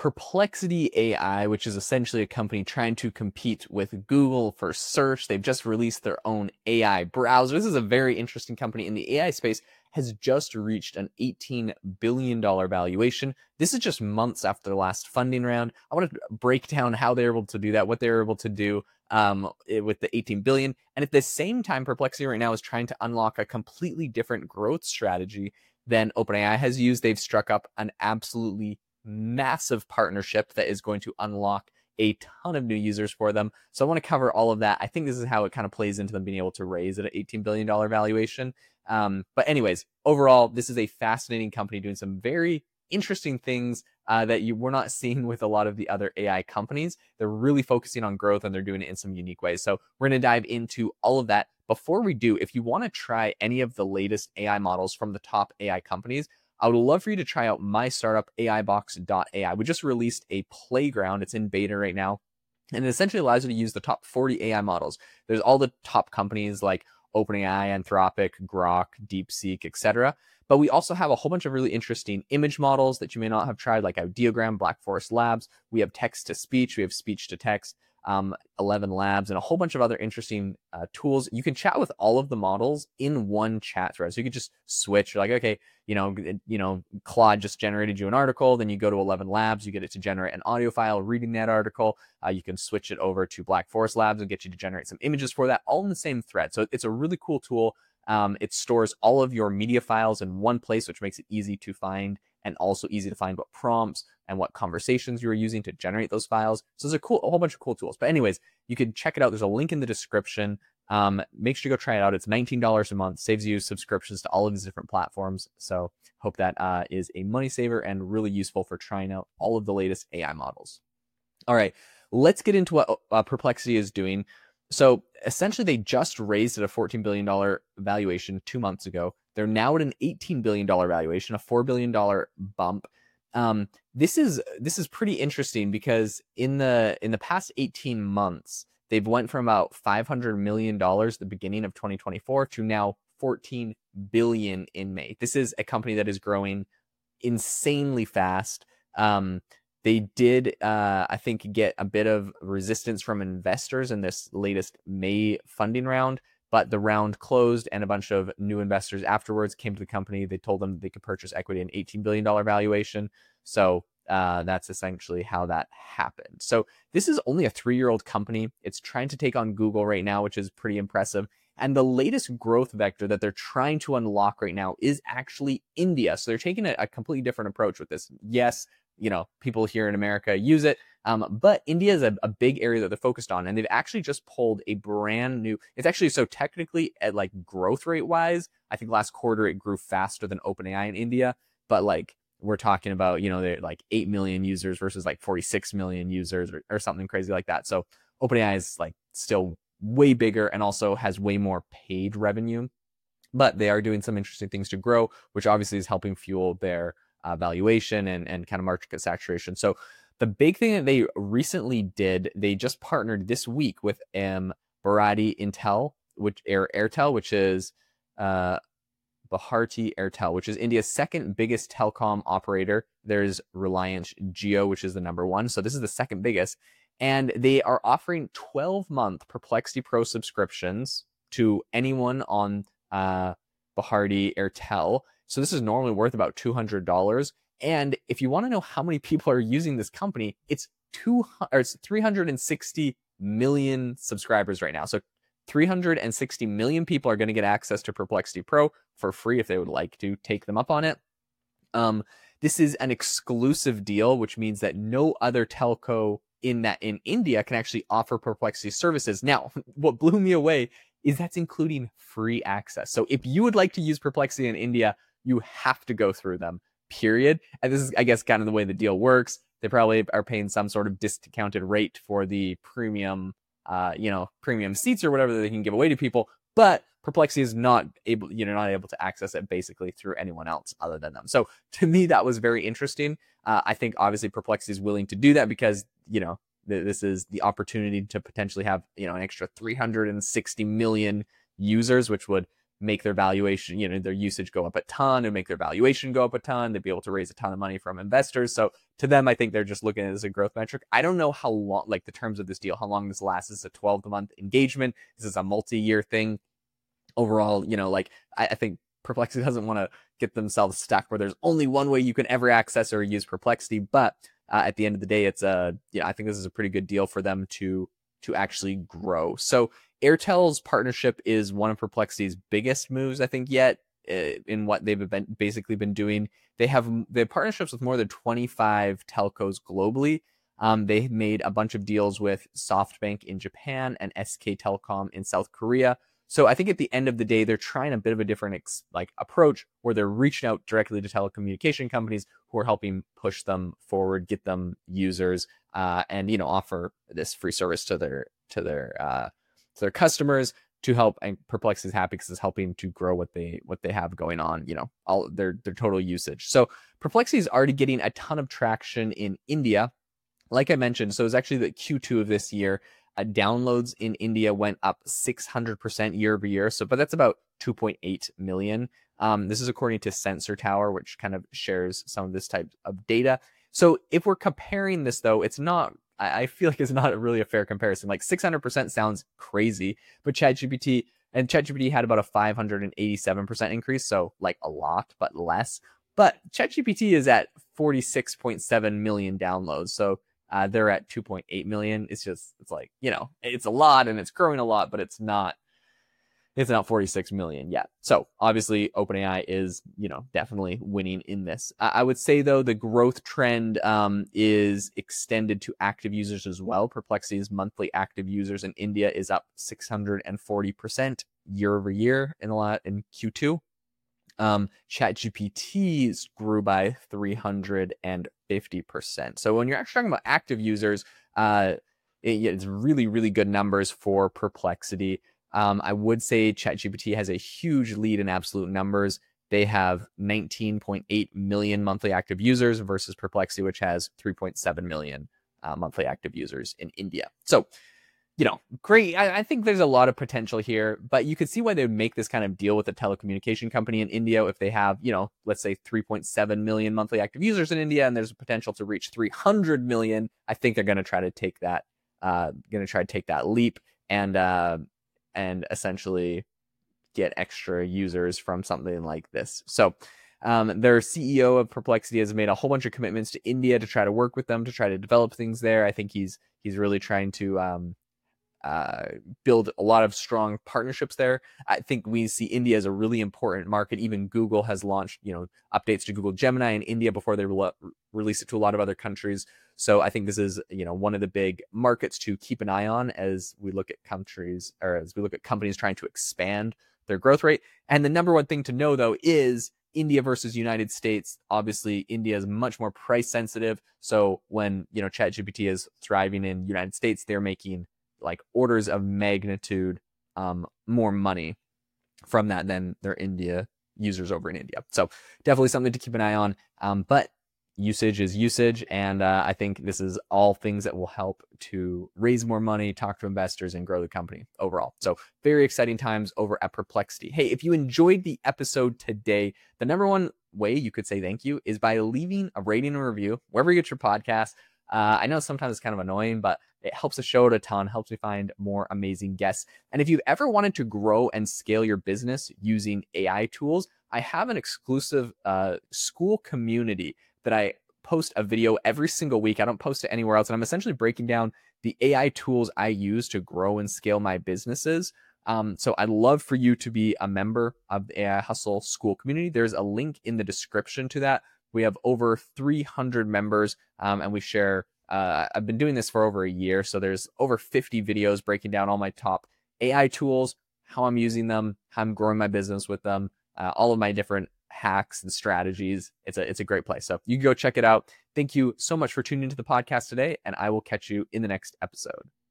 Perplexity AI, which is essentially a company trying to compete with Google for search. They've just released their own AI browser. This is a very interesting company in the AI space, has just reached an $18 billion valuation. This is just months after the last funding round. I want to break down how they're able to do that, what they're able to do with the 18 billion. And at the same time, Perplexity right now is trying to unlock a completely different growth strategy than OpenAI has used. They've struck up an absolutely massive partnership that is going to unlock a ton of new users for them. So I want to cover all of that. I think this is how it kind of plays into them being able to raise at an $18 billion valuation. But anyways, overall, this is a fascinating company doing some very interesting things that we're not seeing with a lot of the other AI companies. They're really focusing on growth and they're doing it in some unique ways. So we're going to dive into all of that. Before we do, if you want to try any of the latest AI models from the top AI companies, I would love for you to try out my startup, AIbox.ai. We just released a playground. It's in beta right now. And it essentially allows you to use the top 40 AI models. There's all the top companies like OpenAI, Anthropic, Grok, DeepSeek, etc. But we also have a whole bunch of really interesting image models that you may not have tried, like Ideogram, Black Forest Labs. We have text to speech. We have speech to text. 11 Labs, and a whole bunch of other interesting tools. You can chat with all of the models in one chat thread. So you could just switch. You're like, okay, Claude just generated you an article. Then you go to 11 Labs, you get it to generate an audio file reading that article. You can switch it over to Black Forest Labs and get you to generate some images for that, all in the same thread. So it's a really cool tool. It stores all of your media files in one place, which makes it easy to find and also easy to find what prompts and what conversations you were using to generate those files. So there's a whole bunch of cool tools. But anyways, you can check it out. There's a link in the description. Make sure you go try it out. It's $19 a month, saves you subscriptions to all of these different platforms. So hope that is a money saver and really useful for trying out all of the latest AI models. All right, let's get into what Perplexity is doing. So essentially, they just raised at a $14 billion valuation 2 months ago. They're now at an $18 billion valuation, a $4 billion bump. This is pretty interesting because in the past 18 months, they've went from about $500 million at the beginning of 2024 to now 14 billion in May. This is a company that is growing insanely fast. They did, I think, get a bit of resistance from investors in this latest May funding round, but the round closed and a bunch of new investors afterwards came to the company. They told them they could purchase equity at an $18 billion valuation. So that's essentially how that happened. So this is only a 3-year-old company. It's trying to take on Google right now, which is pretty impressive. And the latest growth vector that they're trying to unlock right now is actually India. So they're taking a completely different approach with this. Yes, people here in America use it, but India is a big area that they're focused on. And they've actually just pulled a brand new, it's actually, so technically at like growth rate wise, I think last quarter it grew faster than OpenAI in India, but like we're talking about, they're like 8 million users versus like 46 million users or something crazy like that. So OpenAI is like still way bigger and also has way more paid revenue, but they are doing some interesting things to grow, which obviously is helping fuel their valuation and kind of market saturation. So the big thing that they recently did, they just partnered this week with Bharti Intel, Airtel, which is Bharti Airtel, which is India's second biggest telecom operator. There's Reliance Jio, which is the number one. So this is the second biggest. And they are offering 12-month Perplexity Pro subscriptions to anyone on Bharti Airtel. So this is normally worth about $200. And if you want to know how many people are using this company, it's 360 million subscribers right now. So 360 million people are going to get access to Perplexity Pro for free if they would like to take them up on it. This is an exclusive deal, which means that no other telco in India can actually offer Perplexity services. Now, what blew me away is that's including free access. So if you would like to use Perplexity in India, you have to go through them, period. And this is, I guess, kind of the way the deal works. They probably are paying some sort of discounted rate for the premium, premium seats or whatever that they can give away to people. But Perplexity is not able to access it basically through anyone else other than them. So to me, that was very interesting. I think obviously Perplexity is willing to do that because, this is the opportunity to potentially have, an extra 360 million users, which would make their valuation, their usage go up a ton and make their valuation go up a ton. They'd be able to raise a ton of money from investors. So to them, I think they're just looking at it as a growth metric. I don't know how long, like the terms of this deal, how long this lasts. This is a 12-month engagement. This is a multi-year thing. Overall, I think Perplexity doesn't want to get themselves stuck where there's only one way you can ever access or use Perplexity. But at the end of the day, it's I think this is a pretty good deal for them to actually grow. So Airtel's partnership is one of Perplexity's biggest moves, I think, yet in what they've basically been doing. They have partnerships with more than 25 telcos globally. They made a bunch of deals with SoftBank in Japan and SK Telecom in South Korea. So I think at the end of the day, they're trying a bit of a different approach where they're reaching out directly to telecommunication companies who are helping push them forward, get them users, and offer this free service to their customers to help. And Perplexity is happy because it's helping to grow what they have going on, all their total usage. So Perplexity is already getting a ton of traction in India. Like I mentioned, so it was actually the Q2 of this year. Downloads in India went up 600% year over year. But that's about 2.8 million. This is according to Sensor Tower, which kind of shares some of this type of data. So if we're comparing this, though, it's not, I feel like it's not really a fair comparison. Like 600% sounds crazy, but ChatGPT had about a 587% increase. So like a lot, but less. But ChatGPT is at 46.7 million downloads. So they're at 2.8 million. It's like, it's a lot and it's growing a lot, but it's not 46 million yet. So obviously OpenAI is, definitely winning in this. I would say though, the growth trend is extended to active users as well. Perplexity's monthly active users in India is up 640% year over year in Q2. ChatGPT's grew by 350%. So when you're actually talking about active users, it's really, really good numbers for Perplexity. I would say ChatGPT has a huge lead in absolute numbers. They have 19.8 million monthly active users versus Perplexity, which has 3.7 million monthly active users in India. So great. I think there's a lot of potential here, but you could see why they would make this kind of deal with a telecommunication company in India if they have, let's say 3.7 million monthly active users in India, and there's a potential to reach 300 million. I think they're going to try to take that, leap and essentially get extra users from something like this. So their CEO of Perplexity has made a whole bunch of commitments to India to try to work with them, to try to develop things there. I think he's really trying to build a lot of strong partnerships there. I think we see India as a really important market. Even Google has launched, updates to Google Gemini in India before they release it to a lot of other countries. So I think this is, one of the big markets to keep an eye on as we look at companies trying to expand their growth rate. And the number one thing to know, though, is India versus United States. Obviously, India is much more price sensitive. So when, ChatGPT is thriving in United States, they're making like orders of magnitude more money from that than their India users over in India. So definitely something to keep an eye on. But usage is usage. And I think this is all things that will help to raise more money, talk to investors, and grow the company overall. So very exciting times over at Perplexity. Hey, if you enjoyed the episode today, the number one way you could say thank you is by leaving a rating and review wherever you get your podcast. I know sometimes it's kind of annoying, but it helps the show out a ton, helps me find more amazing guests. And if you've ever wanted to grow and scale your business using AI tools, I have an exclusive school community that I post a video every single week. I don't post it anywhere else. And I'm essentially breaking down the AI tools I use to grow and scale my businesses. So I'd love for you to be a member of the AI Hustle School community. There's a link in the description to that. We have over 300 members, and we share. I've been doing this for over a year, so there's over 50 videos breaking down all my top AI tools, how I'm using them, how I'm growing my business with them, all of my different hacks and strategies. It's a great place. So you can go check it out. Thank you so much for tuning into the podcast today, and I will catch you in the next episode.